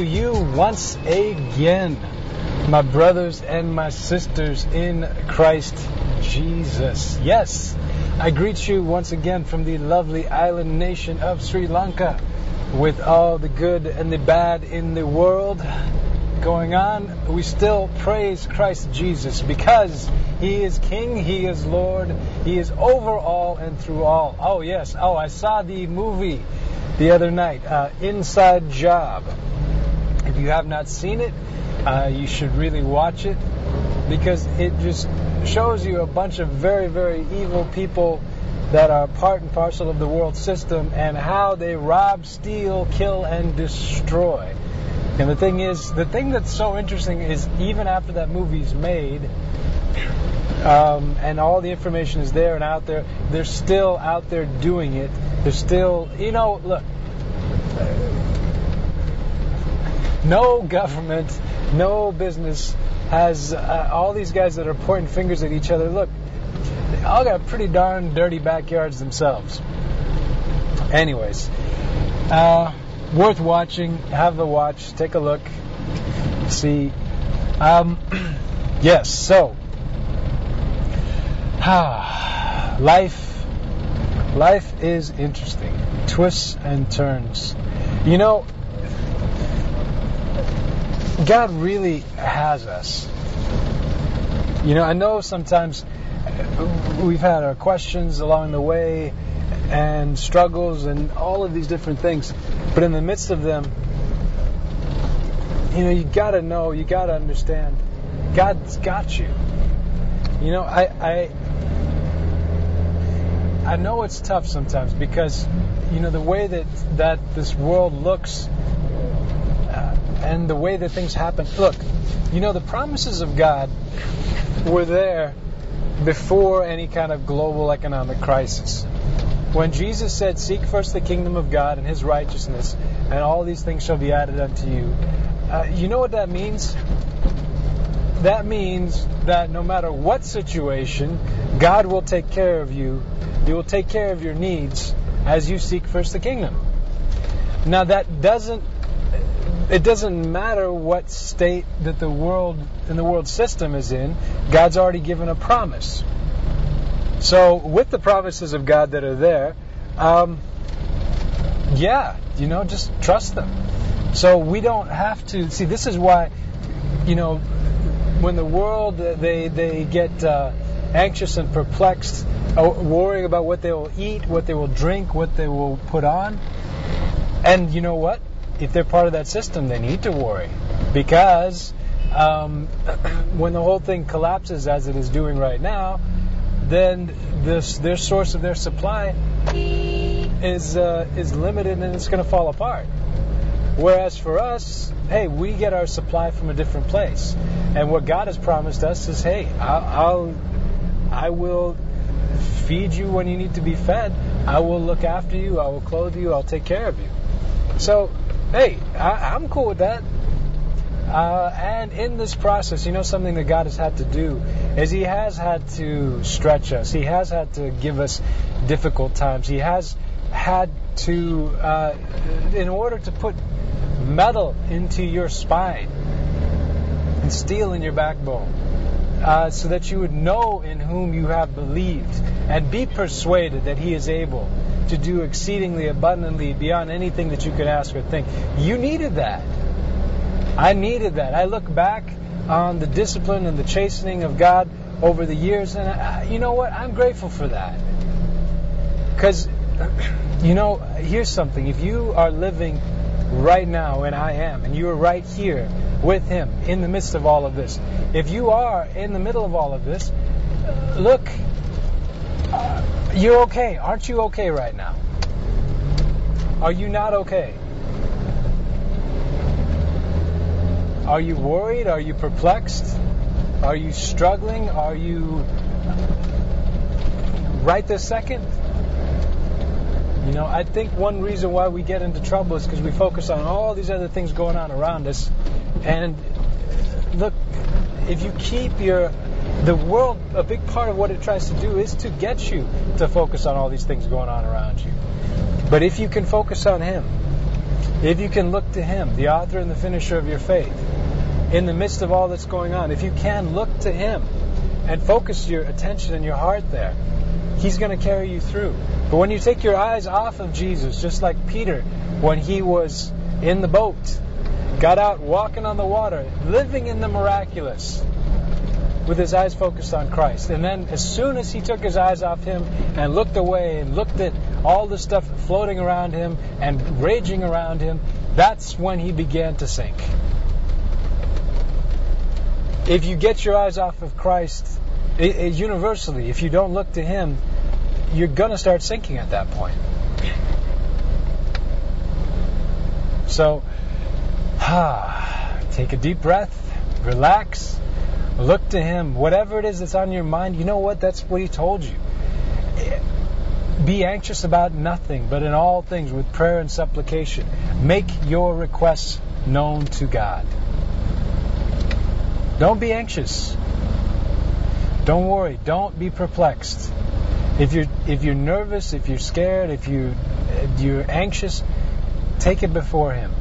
to you once again, my brothers and my sisters in Christ Jesus. Yes, I greet you once again from the lovely island nation of Sri Lanka, with all the good and the bad in the world going on. We still praise Christ Jesus because He is King, He is Lord, He is over all and through all. Oh yes, I saw the movie the other night, Inside Job. If you have not seen it, you should really watch it, because it just shows you a bunch of very, very evil people that are part and parcel of the world system and how they rob, steal, kill, and destroy. And the thing that's so interesting is, even after that movie's made, and all the information is there and out there, they're still out there doing it. They're still, look, no government, no business has all these guys that are pointing fingers at each other. Look, they all got pretty darn dirty backyards themselves. Anyways, worth watching. Have a watch. Take a look. See. Yes, so life is interesting. Twists and turns. God really has us. I know sometimes we've had our questions along the way and struggles and all of these different things, but in the midst of them, you gotta know, you gotta understand, God's got you. I know it's tough sometimes because the way that this world looks and the way that things happen. Look, the promises of God were there before any kind of global economic crisis. When Jesus said, "Seek first the kingdom of God and His righteousness, and all these things shall be added unto you," you know what that means? That means that no matter what situation, God will take care of you. He will take care of your needs as you seek first the kingdom. Now, it doesn't matter what state that the world system is in. God's already given a promise. So with the promises of God that are there, just trust them. So we don't have to see. This is why, when the world they get anxious and perplexed, worrying about what they will eat, what they will drink, what they will put on. And you know what? If they're part of that system, they need to worry, because when the whole thing collapses as it is doing right now, then their source of their supply is limited and it's going to fall apart. Whereas for us, hey, we get our supply from a different place, and what God has promised us is, hey, I will feed you when you need to be fed. I will look after you. I will clothe you. I'll take care of you. So, hey, I'm cool with that. And in this process, something that God has had to do is He has had to stretch us. He has had to give us difficult times. He has had to, in order to put metal into your spine and steel in your backbone, so that you would know in whom you have believed and be persuaded that He is able to do exceedingly abundantly beyond anything that you could ask or think. You needed that. I needed that. I look back on the discipline and the chastening of God over the years, and you know what? I'm grateful for that. Because, here's something. If you are living right now, and I am, and you are right here with Him in the midst of all of this, if you are in the middle of all of this, look, you're okay. Aren't you okay right now? Are you not okay? Are you worried? Are you perplexed? Are you struggling? Are you right this second? I think one reason why we get into trouble is because we focus on all these other things going on around us. And look, if you keep the world, a big part of what it tries to do is to get you to focus on all these things going on around you. But if you can focus on Him, if you can look to Him, the author and the finisher of your faith, in the midst of all that's going on, if you can look to Him and focus your attention and your heart there, He's going to carry you through. But when you take your eyes off of Jesus, just like Peter, when he was in the boat, got out walking on the water, living in the miraculous, with his eyes focused on Christ. And then as soon as he took his eyes off Him and looked away and looked at all the stuff floating around him and raging around him, that's when he began to sink. If you get your eyes off of Christ, universally, if you don't look to Him, you're going to start sinking at that point. So, take a deep breath, relax, look to Him. Whatever it is that's on your mind, you know what? That's what He told you. Be anxious about nothing, but in all things with prayer and supplication, make your requests known to God. Don't be anxious. Don't worry. Don't be perplexed. If you're nervous, if you're scared, if you're anxious, take it before Him.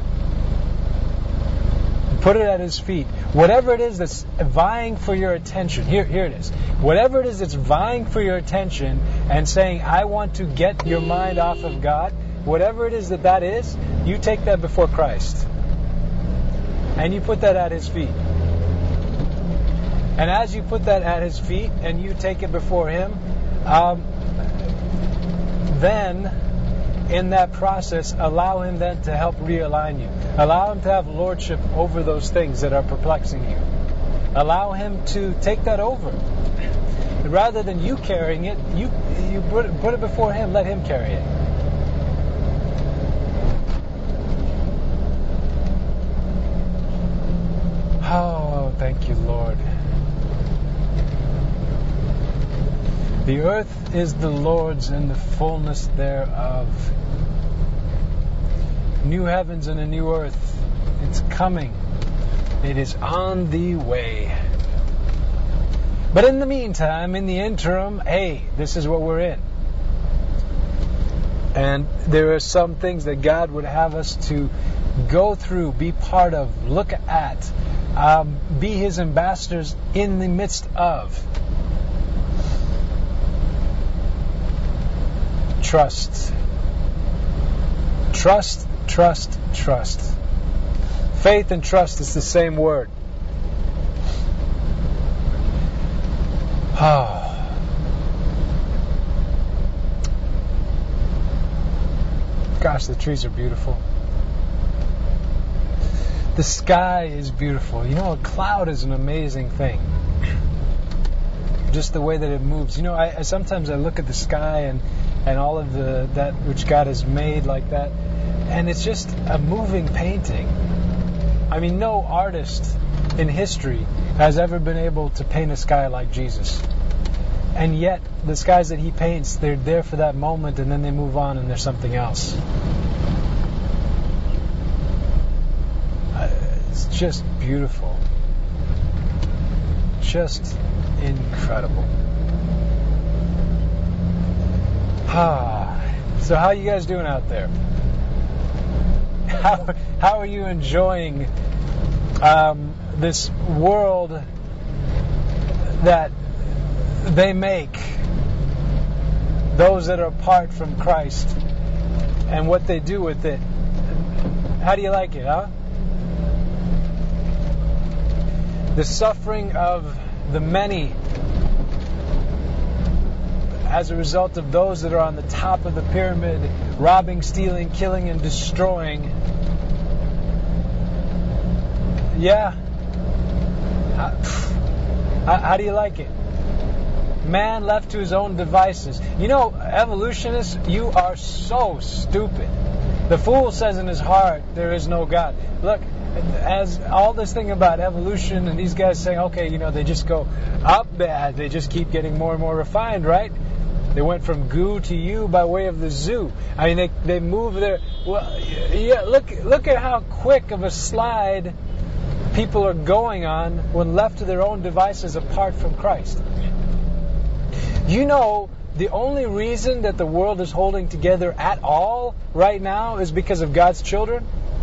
Put it at His feet. Whatever it is that's vying for your attention, here it is. Whatever it is that's vying for your attention and saying, I want to get your mind off of God, whatever it is that is, you take that before Christ. And you put that at His feet. And as you put that at His feet and you take it before Him, then in that process, allow Him then to help realign you. Allow Him to have lordship over those things that are perplexing you. Allow Him to take that over. Rather than you carrying it, you put it before Him. Let Him carry it. Oh, thank you, Lord. The earth is the Lord's and the fullness thereof. New heavens and a new earth. It's coming. It is on the way. But in the meantime, in the interim, hey, this is what we're in. And there are some things that God would have us to go through, be part of, look at, be His ambassadors in the midst of. Trust. Trust, trust, trust. Faith and trust is the same word. Oh. Gosh, the trees are beautiful. The sky is beautiful. You know, a cloud is an amazing thing. Just the way that it moves. You know, I sometimes I look at the sky and all of that which God has made like that, and it's just a moving painting. I mean, no artist in history has ever been able to paint a sky like Jesus. And yet, the skies that He paints, they're there for that moment, and then they move on and there's something else. It's just beautiful. Just incredible. So how are you guys doing out there? How are you enjoying this world that they make, those that are apart from Christ, and what they do with it? How do you like it, huh? The suffering of the many as a result of those that are on the top of the pyramid, robbing, stealing, killing, and destroying. Yeah. How do you like it? Man left to his own devices. You know, evolutionists, you are so stupid. The fool says in his heart, there is no God. Look, as all this thing about evolution and these guys saying, okay, you know, they just go up bad. They just keep getting more and more refined, right? They went from goo to you by way of the zoo. I mean, they move their... Well, yeah, look at how quick of a slide people are going on when left to their own devices apart from Christ. You know, the only reason that the world is holding together at all right now is because of God's children.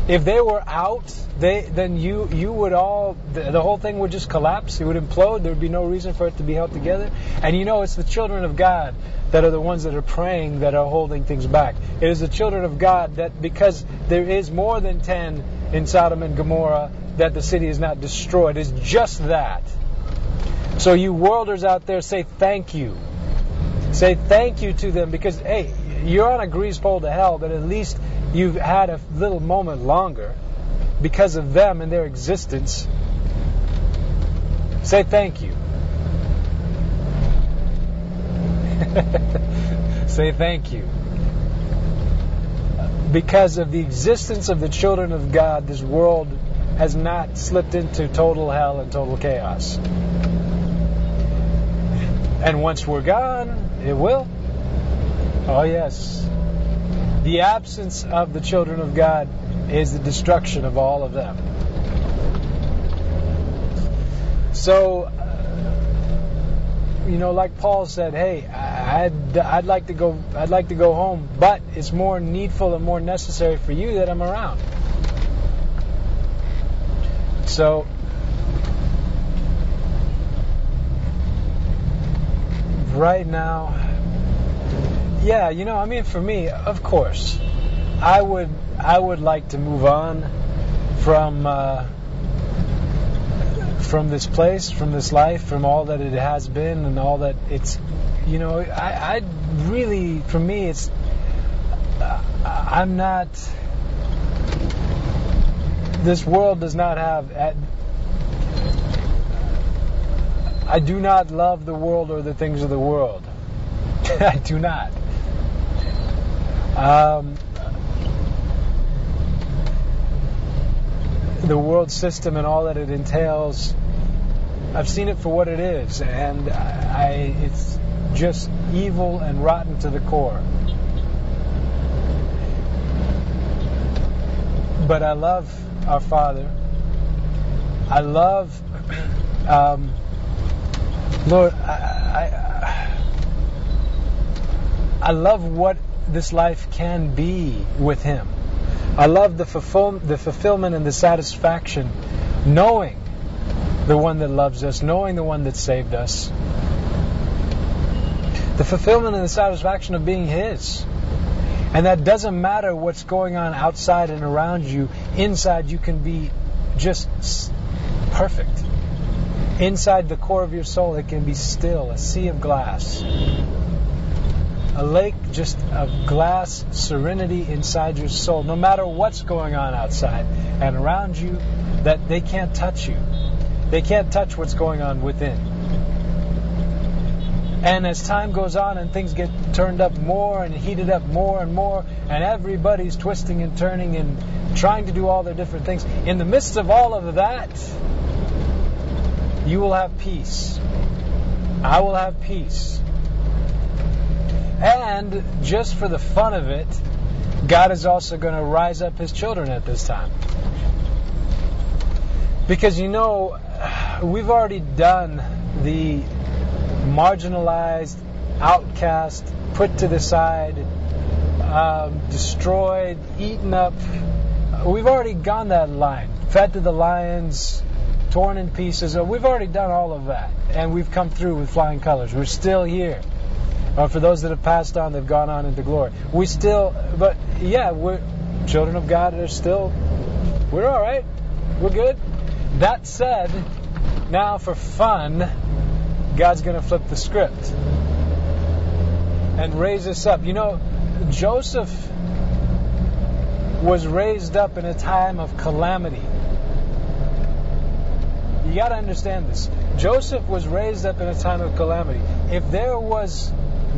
If they were out, then you would all, the whole thing would just collapse. It would implode. There would be no reason for it to be held together. And it's the children of God that are the ones that are praying, that are holding things back. It is the children of God that, because there is more than 10 in Sodom and Gomorrah, that the city is not destroyed. It's just that. So you worlders out there, say thank you. Say thank you to them, because, hey, you're on a grease pole to hell, but at least you've had a little moment longer because of them and their existence. Say thank you. Say thank you. Because of the existence of the children of God, this world has not slipped into total hell and total chaos. And once we're gone, it will. Oh yes. The absence of the children of God is the destruction of all of them. So, like Paul said, hey, I'd like to go home, but it's more needful and more necessary for you that I'm around. So, right now, for me, of course, I would like to move on from this place, from this life, from all that it has been and all that it's, I really, for me, it's, I'm not, this world does not have, I do not love the world or the things of the world. I do not. The world system and all that it entails, I've seen it for what it is, and it's just evil and rotten to the core. But I love our Father. I love, Lord, I love what this life can be with Him. I love the fulfillment and the satisfaction, knowing the one that loves us, knowing the one that saved us. The fulfillment and the satisfaction of being His. And that doesn't matter what's going on outside and around you. Inside you can be just perfect. Inside the core of your soul it can be still, a sea of glass. A lake just of glass serenity inside your soul. No matter what's going on outside and around you, that they can't touch you. They can't touch what's going on within. And as time goes on and things get turned up more and heated up more and more, and everybody's twisting and turning and trying to do all their different things, in the midst of all of that, you will have peace. I will have peace. And just for the fun of it, God is also going to rise up His children at this time. Because we've already done the marginalized, outcast, put to the side, destroyed, eaten up. We've already gone that line. Fed to the lions, torn in pieces. We've already done all of that. And we've come through with flying colors. We're still here. For those that have passed on, they've gone on into glory. We're children of God. We're all right. We're good. That said, now for fun, God's going to flip the script and raise us up. Joseph was raised up in a time of calamity. You got to understand this. Joseph was raised up in a time of calamity. If there was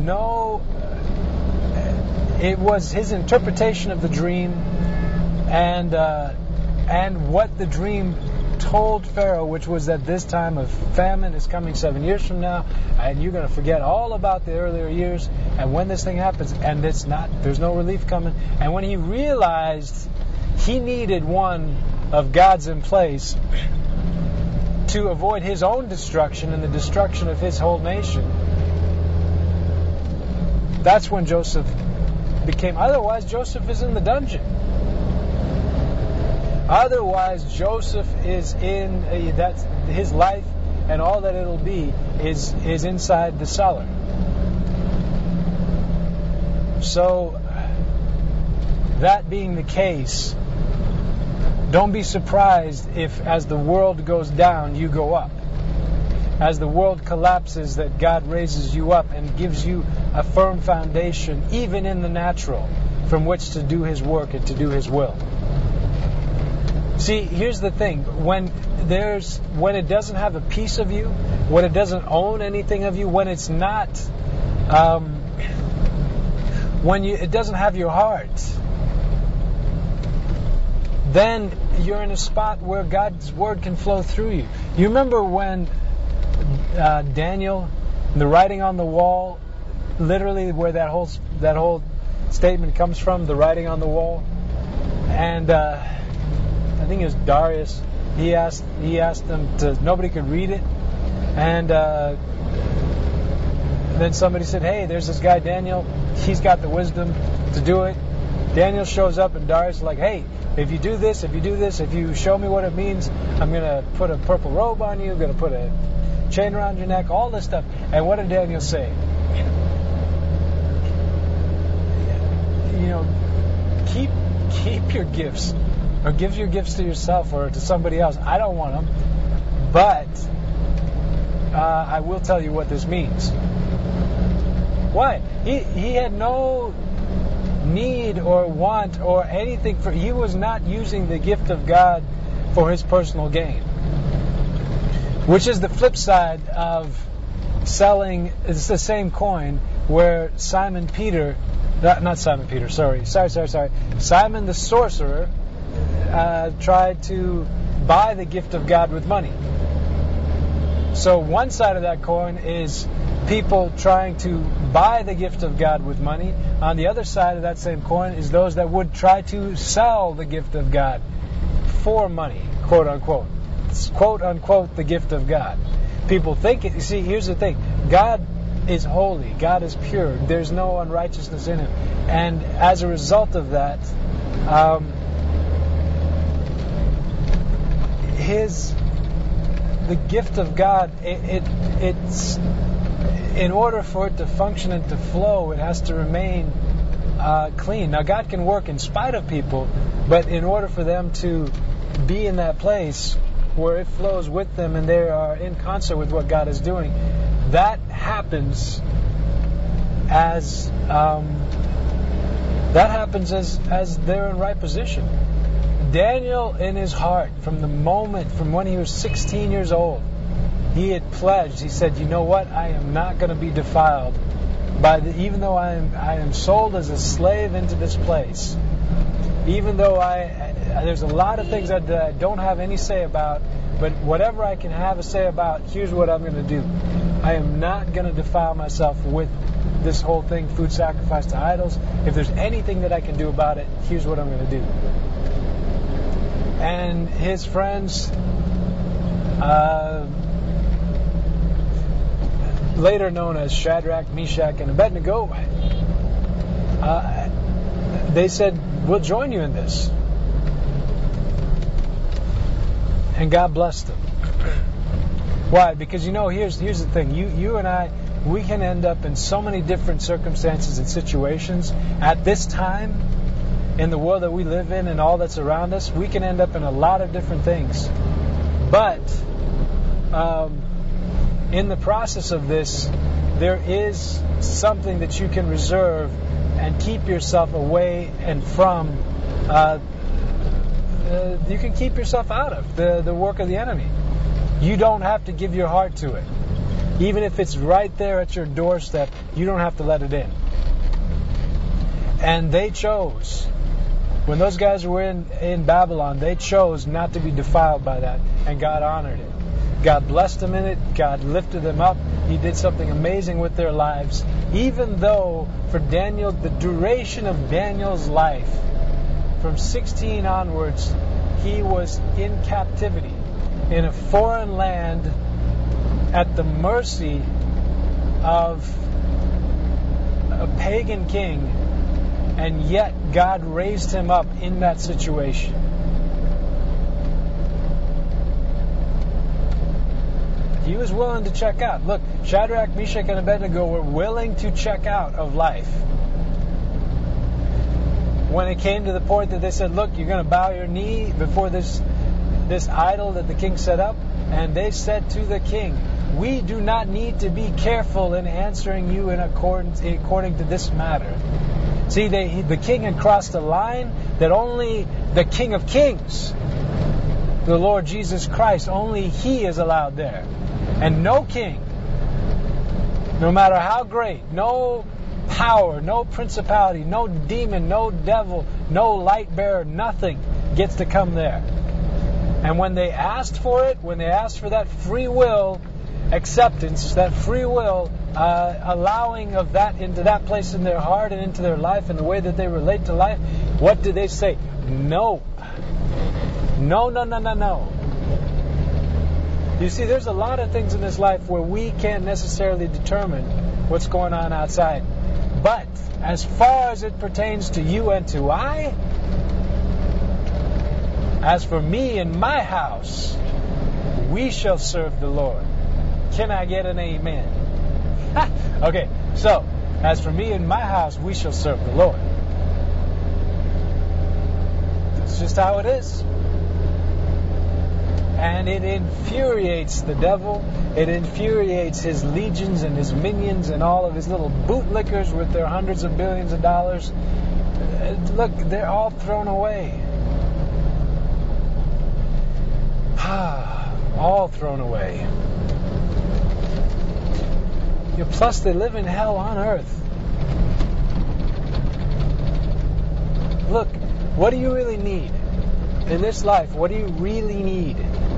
it was his interpretation of the dream and what the dream told Pharaoh, which was that this time of famine is coming 7 years from now, and you're going to forget all about the earlier years, and when this thing happens, and there's no relief coming. And when he realized he needed one of God's in place to avoid his own destruction and the destruction of his whole nation, that's when Joseph became. Otherwise, Joseph is in the dungeon. Otherwise, Joseph is in that's his life, and all that it'll be is inside the cellar. So, that being the case, don't be surprised if, as the world goes down, you go up. As the world collapses, that God raises you up and gives you a firm foundation, even in the natural, from which to do His work and to do His will. See, here's the thing. When it doesn't have a piece of you, when it doesn't own anything of you, when it's not, it doesn't have your heart, then you're in a spot where God's Word can flow through you. You remember when Daniel, the writing on the wall, literally where that whole statement comes from, the writing on the wall, and I think it was Darius. He asked them to. Nobody could read it, and then somebody said, "Hey, there's this guy Daniel. He's got the wisdom to do it." Daniel shows up, and Darius is like, "Hey, if you do this, if you show me what it means, I'm gonna put a purple robe on you. I'm gonna put a chain around your neck, all this stuff." And what did Daniel say? Keep your gifts, or give your gifts to yourself or to somebody else. I don't want them, but I will tell you what this means. Why? He had no need or want or anything he was not using the gift of God for his personal gain, which is the flip side of selling. It's the same coin where Simon the sorcerer tried to buy the gift of God with money. So one side of that coin is people trying to buy the gift of God with money. On the other side of that same coin is those that would try to sell the gift of God for money, quote unquote. It's quote unquote the gift of God. People think it. You see, here's the thing. God is holy. God is pure. There's no unrighteousness in Him. And as a result of that, the gift of God, it's in order for it to function and to flow, it has to remain clean. Now, God can work in spite of people, but in order for them to be in that place where it flows with them and they are in concert with what God is doing, that happens as they're in right position. Daniel, in his heart, from when he was 16 years old, he had pledged. He said, "You know what? I am not going to be defiled even though I am sold as a slave into this place. Even though there's a lot of things that I don't have any say about, but whatever I can have a say about, here's what I'm going to do. I am not going to defile myself with this whole thing, food sacrificed to idols. If there's anything that I can do about it, here's what I'm going to do." And his friends, later known as Shadrach, Meshach, and Abednego, they said, "We'll join you in this." And God blessed them. Why? Because here's the thing. You and I, we can end up in so many different circumstances and situations at this time in the world that we live in and all that's around us. We can end up in a lot of different things. But in the process of this, there is something that you can reserve and keep yourself away and from. You can keep yourself out of the work of the enemy. You don't have to give your heart to it. Even if it's right there at your doorstep, you don't have to let it in. And they chose, when those guys were in Babylon, they chose not to be defiled by that, and God honored it. God blessed them in it. God lifted them up. He did something amazing with their lives. Even though for Daniel, the duration of Daniel's life, from 16 onwards, he was in captivity in a foreign land at the mercy of a pagan king, and yet God raised him up in that situation. He was willing to check out. Look, Shadrach, Meshach, and Abednego were willing to check out of life. When it came to the point that they said, look, you're going to bow your knee before this idol that the king set up. And they said to the king, we do not need to be careful in answering you according to this matter. See, the king had crossed a line that only the King of Kings, the Lord Jesus Christ, only He is allowed there. And no king, no matter how great, no power, no principality, no demon, no devil, no light bearer, nothing gets to come there. And when they asked for it, when they asked for that free will acceptance, that free will allowing of that into that place in their heart and into their life and the way that they relate to life, what did they say? No. No, no, no, no, no. You see, there's a lot of things in this life where we can't necessarily determine what's going on outside. But as far as it pertains to you and to I, as for me and my house, we shall serve the Lord. Can I get an amen? Okay, so, as for me and my house, we shall serve the Lord. It's just how it is. And it infuriates the devil. It infuriates his legions and his minions and all of his little bootlickers with their hundreds of billions of dollars. Look, they're all thrown away. All thrown away. Plus, they live in hell on earth. Look, what do you really need in this life? What do you really need?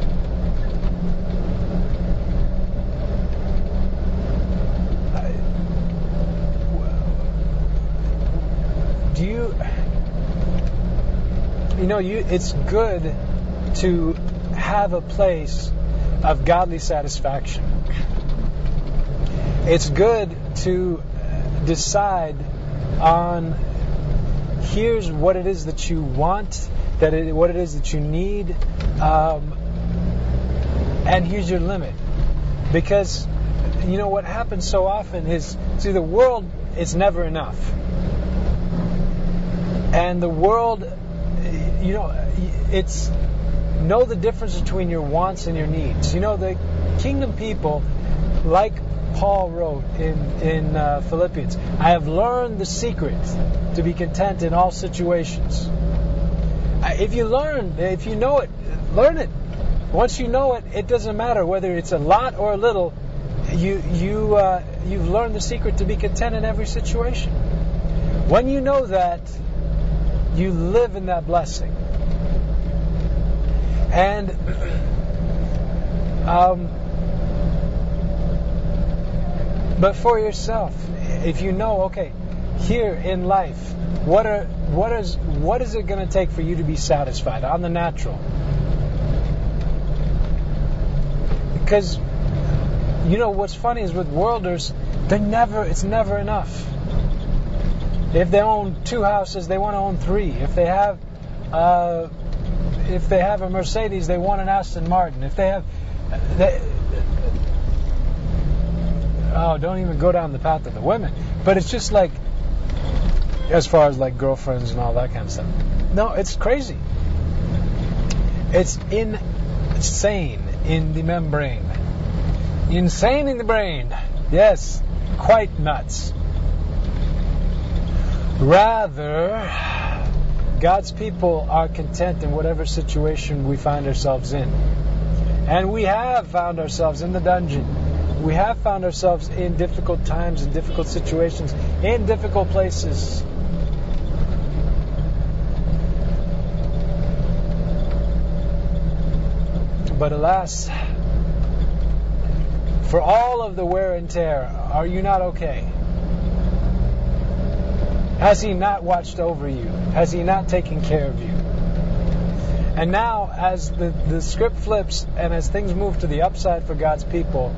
It's good to have a place of godly satisfaction. It's good to decide on here's what it is that you want, what it is that you need, and here's your limit. Because what happens so often is, see, the world is never enough. And the world, it's know the difference between your wants and your needs. The kingdom people, like Paul wrote in Philippians, I have learned the secret to be content in all situations. If you know it, learn it. Once you know it, it doesn't matter whether it's a lot or a little. You've learned the secret to be content in every situation. When you know that, you live in that blessing. And but for yourself, if you know, okay, here in life, what is it going to take for you to be satisfied on the natural? Because what's funny is with worlders, it's never enough. If they own 2 houses, they want to own 3. If they have a Mercedes, they want an Aston Martin. If they have, don't even go down the path of the women. But it's just like, as far as like girlfriends and all that kind of stuff. No, it's crazy. It's insane in the membrane. Insane in the brain. Yes, quite nuts. Rather, God's people are content in whatever situation we find ourselves in. And we have found ourselves in the dungeon. We have found ourselves in difficult times, in difficult situations, in difficult places. But alas, for all of the wear and tear, are you not okay? Has He not watched over you? Has He not taken care of you? And now, as the script flips and as things move to the upside for God's people,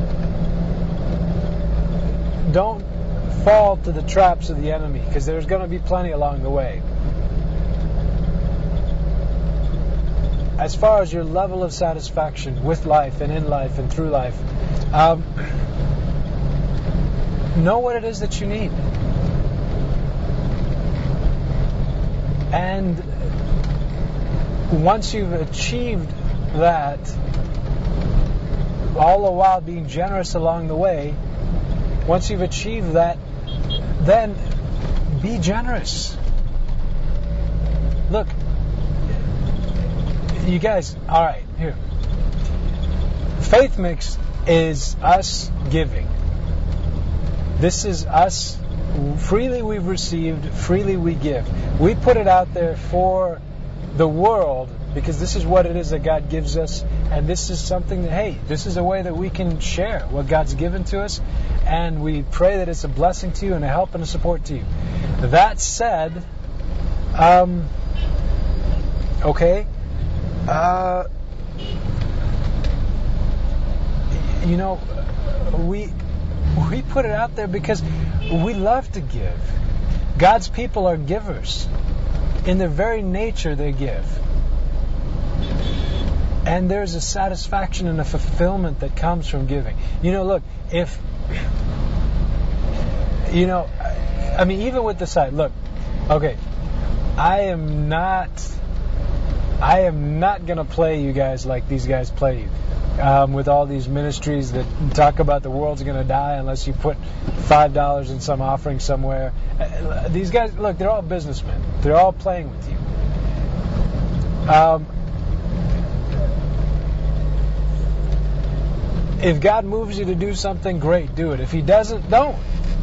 don't fall to the traps of the enemy, because there's going to be plenty along the way. as far as your level of satisfaction with life and in life and through life, know what it is that you need. And once you've achieved that, all the while being generous along the way, once you've achieved that, then be generous. Look, you guys, all right, here. Faith Mix is us giving. This is us. Freely we've received, freely we give. We put it out there for the world because this is what it is that God gives us, and this is something that, hey, this is a way that we can share what God's given to us, and we pray that it's a blessing to you and a help and a support to you. That said, okay, we put it out there because we love to give. God's people are givers. In their very nature, they give. And there's a satisfaction and a fulfillment that comes from giving. Look, even with the site, look, okay, I am not going to play you guys like these guys play you. With all these ministries that talk about the world's going to die unless you put $5 in some offering somewhere. These guys, look, they're all businessmen. They're all playing with you. If God moves you to do something, great, do it. If He doesn't, don't.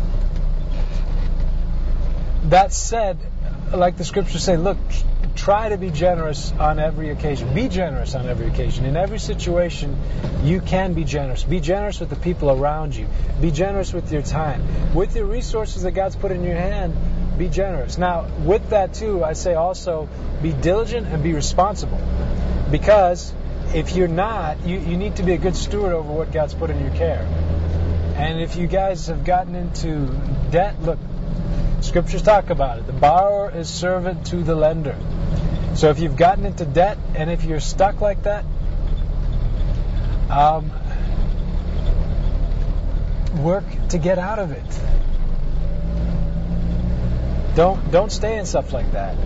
That said, like the scriptures say, look, try to be generous on every occasion. Be generous on every occasion. In every situation, you can be generous. Be generous with the people around you. Be generous with your time. With your resources that God's put in your hand, be generous. Now, with that too, I say also, be diligent and be responsible. Because if you're not, you need to be a good steward over what God's put in your care. And if you guys have gotten into debt, look, scriptures talk about it. The borrower is servant to the lender. So if you've gotten into debt and if you're stuck like that, work to get out of it. Don't stay in stuff like that.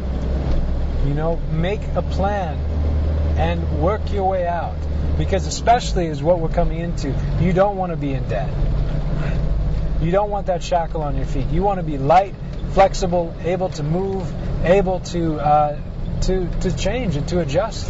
Make a plan and work your way out. Because especially is what we're coming into, you don't want to be in debt. You don't want that shackle on your feet. You want to be light, flexible, able to move, able to change and to adjust.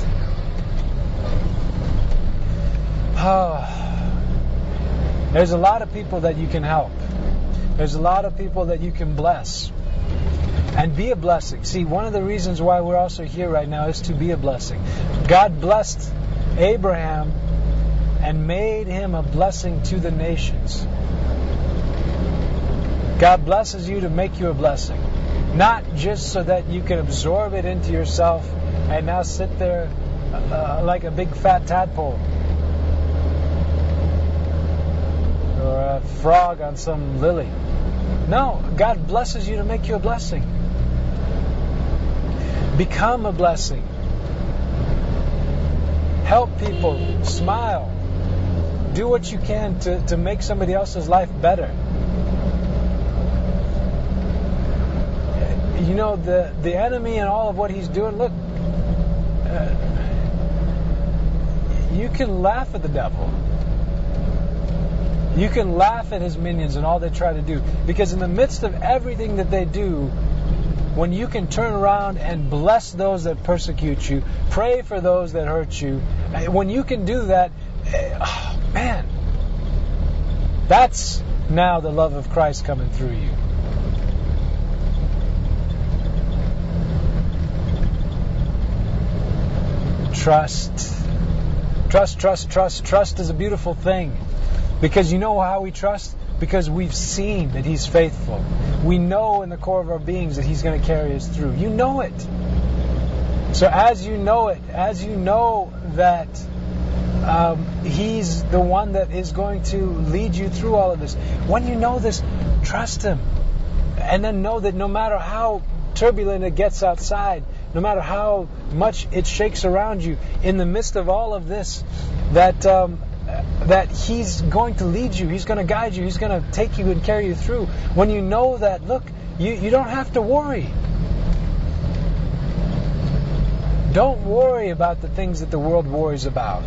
There's a lot of people that you can help. There's a lot of people that you can bless. And be a blessing. See, one of the reasons why we're also here right now is to be a blessing. God blessed Abraham and made him a blessing to the nations. God blesses you to make you a blessing. Not just so that you can absorb it into yourself and now sit there like a big fat tadpole. Or a frog on some lily. No, God blesses you to make you a blessing. Become a blessing. Help people. Smile. Do what you can to make somebody else's life better. The enemy and all of what he's doing, look, you can laugh at the devil. You can laugh at his minions and all they try to do. Because in the midst of everything that they do, when you can turn around and bless those that persecute you, pray for those that hurt you, when you can do that, man, that's now the love of Christ coming through you. Trust. Trust is a beautiful thing. Because you know how we trust? Because we've seen that He's faithful. We know in the core of our beings that He's going to carry us through. You know it. So as you know it, as you know that He's the one that is going to lead you through all of this, when you know this, trust Him. And then know that no matter how turbulent it gets outside, no matter how much it shakes around you, in the midst of all of this, that He's going to lead you, He's going to guide you, He's going to take you and carry you through. When you know that, look, you don't have to worry. Don't worry about the things that the world worries about.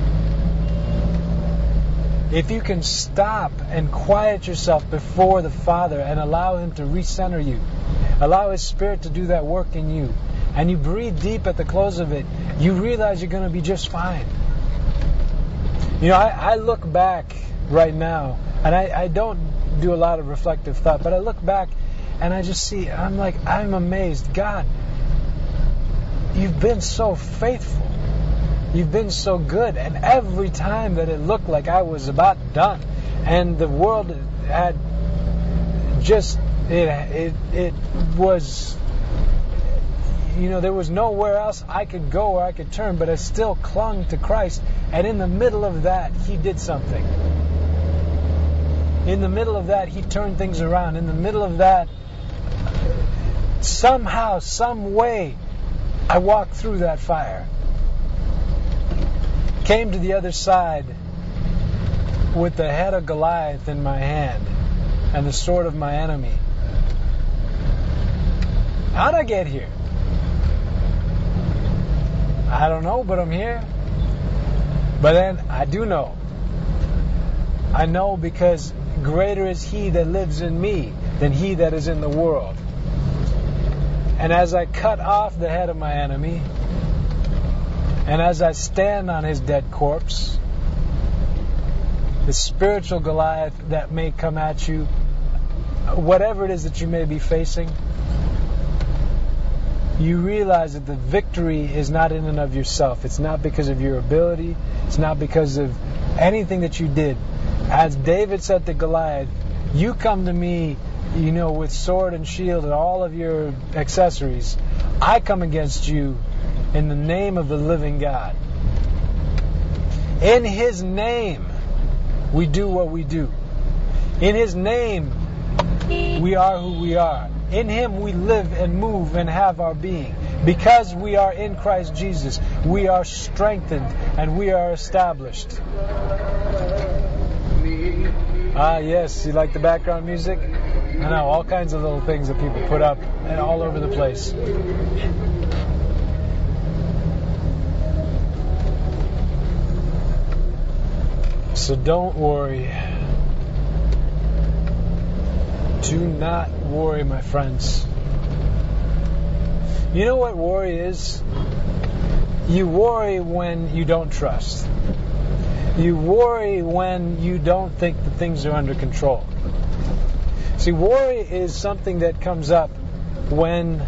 If you can stop and quiet yourself before the Father and allow Him to recenter you, allow His Spirit to do that work in you, and you breathe deep at the close of it, you realize you're going to be just fine. You know, I look back right now, and I don't do a lot of reflective thought, but I look back and I just see, I'm amazed. God, You've been so faithful. You've been so good. And every time that it looked like I was about done, and the world had just, it was, you know, there was nowhere else I could go or I could turn, but I still clung to Christ. And in the middle of that, He did something. In the middle of that, He turned things around. In the middle of that, somehow, some way, I walked through that fire. Came to the other side with the head of Goliath in my hand and the sword of my enemy. How'd I get here? I don't know, but I'm here. But then I do know. I know because greater is He that lives in me than he that is in the world. And as I cut off the head of my enemy, and as I stand on his dead corpse, the spiritual Goliath that may come at you, whatever it is that you may be facing, you realize that the victory is not in and of yourself. It's not because of your ability. It's not because of anything that you did. As David said to Goliath, you come to me, you know, with sword and shield and all of your accessories. I come against you in the name of the living God. In His name, we do what we do. In His name, we are who we are. In Him we live and move and have our being. Because we are in Christ Jesus, we are strengthened and we are established. Ah, yes, you like the background music? I know, all kinds of little things that people put up and all over the place. So don't worry. Do not worry, my friends. You know what worry is? You worry when you don't trust. You worry when you don't think that things are under control. See, worry is something that comes up when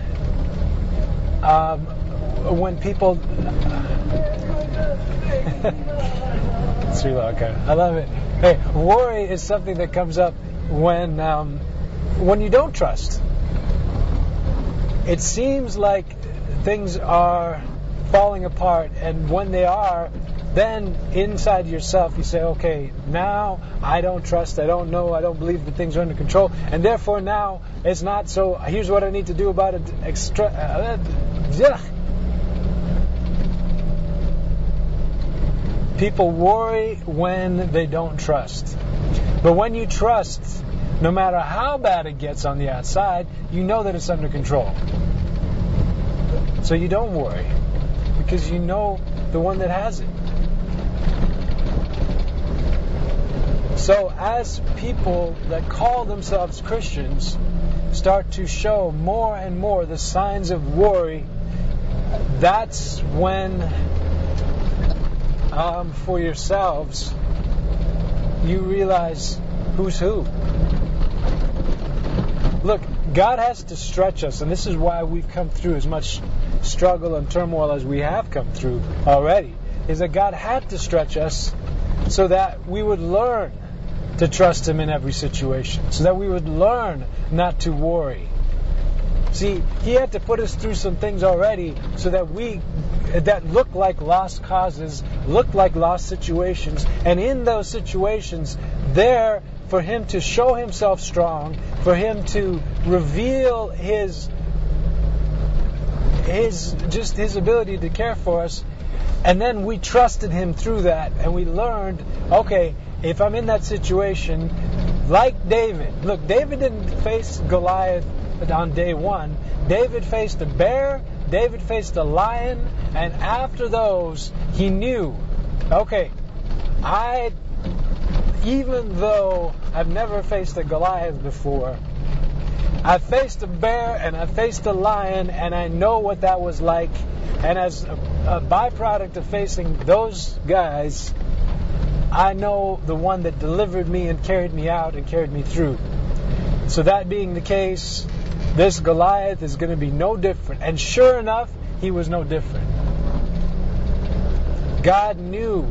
people... Sri Lanka. I love it. Hey, worry is something that comes up when you don't trust. It seems like things are falling apart, and when they are, then inside yourself you say, okay, now I don't trust, I don't know, I don't believe that things are under control, and therefore now it's not, so here's what I need to do about it. People worry when they don't trust. But when you trust, no matter how bad it gets on the outside, you know that it's under control. So you don't worry, because you know the one that has it. So as people that call themselves Christians start to show more and more the signs of worry, that's when, for yourselves, you realize who's who. Look, God has to stretch us, and this is why we've come through as much struggle and turmoil as we have come through already, is that God had to stretch us so that we would learn to trust Him in every situation, so that we would learn not to worry. See, He had to put us through some things already so that look like lost causes, look like lost situations, and in those situations, there for Him to show Himself strong, for Him to reveal His His ability to care for us. And then we trusted Him through that, and we learned, okay, if I'm in that situation, like David. Look, David didn't face Goliath on day one. David faced a bear, David faced a lion, and after those, he knew, okay, even though I've never faced a Goliath before, I faced a bear and I faced a lion, and I know what that was like. And as a byproduct of facing those guys, I know the one that delivered me and carried me out and carried me through. So that being the case, this Goliath is going to be no different. And sure enough, he was no different. God knew.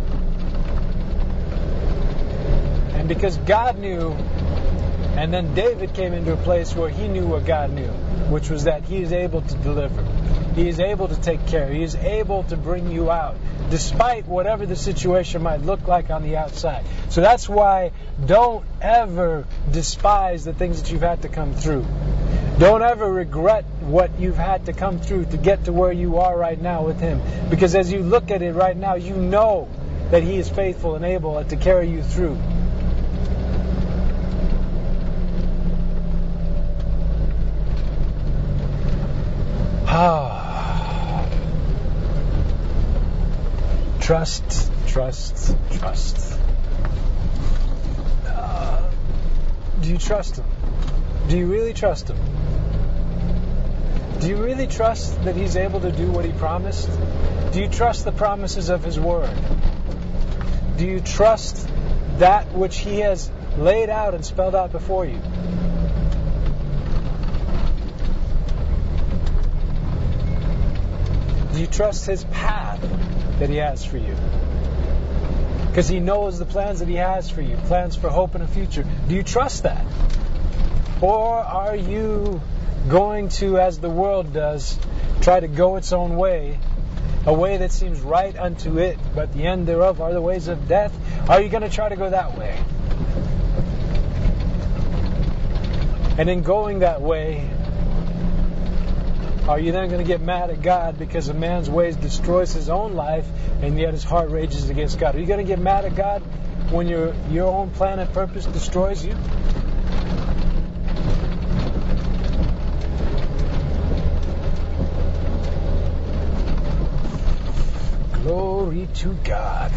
And because God knew, and then David came into a place where he knew what God knew, which was that He is able to deliver. He is able to take care. He is able to bring you out, despite whatever the situation might look like on the outside. So that's why don't ever despise the things that you've had to come through. Don't ever regret what you've had to come through to get to where you are right now with Him. Because as you look at it right now, you know that He is faithful and able to carry you through. Trust, trust, trust. Do you trust Him? Do you really trust Him? Do you really trust that He's able to do what He promised? Do you trust the promises of His Word? Do you trust that which He has laid out and spelled out before you? Do you trust His path that He has for you? Because He knows the plans that He has for you, plans for hope and a future. Do you trust that? Or are you going to, as the world does, try to go its own way, a way that seems right unto it, but the end thereof are the ways of death? Are you going to try to go that way? And in going that way, are you then going to get mad at God because a man's ways destroys his own life and yet his heart rages against God? Are you going to get mad at God when your own plan and purpose destroys you? Glory to God.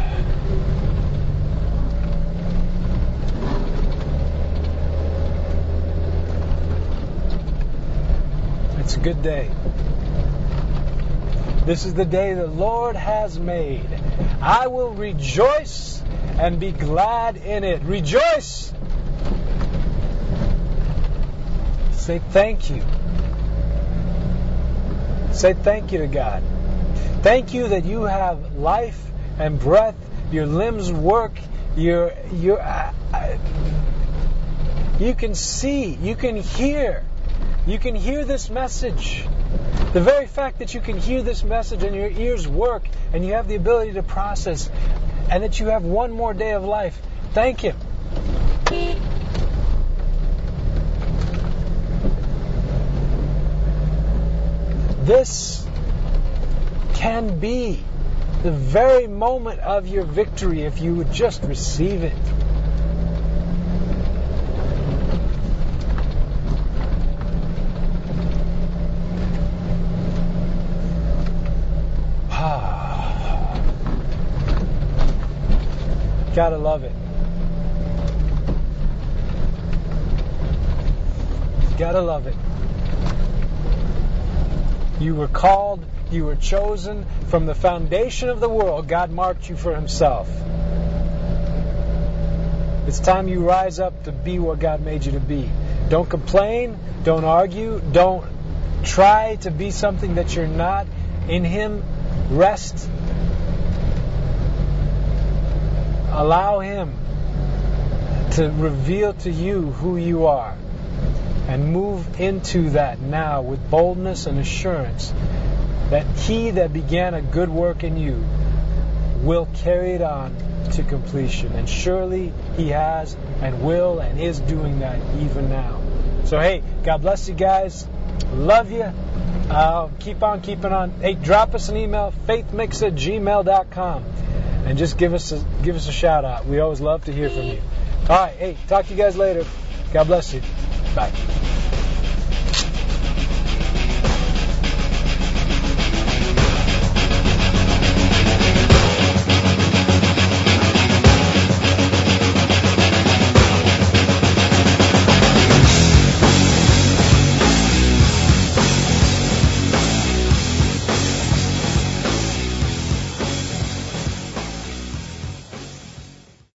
It's a good day. This is the day the Lord has made. I will rejoice and be glad in it. Rejoice! Say thank you. Say thank you to God. Thank you that you have life and breath, your limbs work, you can see, you can hear. You can hear this message. The very fact that you can hear this message and your ears work and you have the ability to process and that you have one more day of life, thank Him. This can be the very moment of your victory if you would just receive it. Gotta love it. Gotta love it. You were called, you were chosen from the foundation of the world. God marked you for Himself. It's time you rise up to be what God made you to be. Don't complain, don't argue, don't try to be something that you're not. In Him, rest. Allow Him to reveal to you who you are and move into that now with boldness and assurance that He that began a good work in you will carry it on to completion. And surely He has and will and is doing that even now. So hey, God bless you guys. Love you. Keep on keeping on. Hey, drop us an email, faithmix@gmail.com, and just give us a shout out. We always love to hear from you. All right. Hey, talk to you guys later. God bless you. Bye.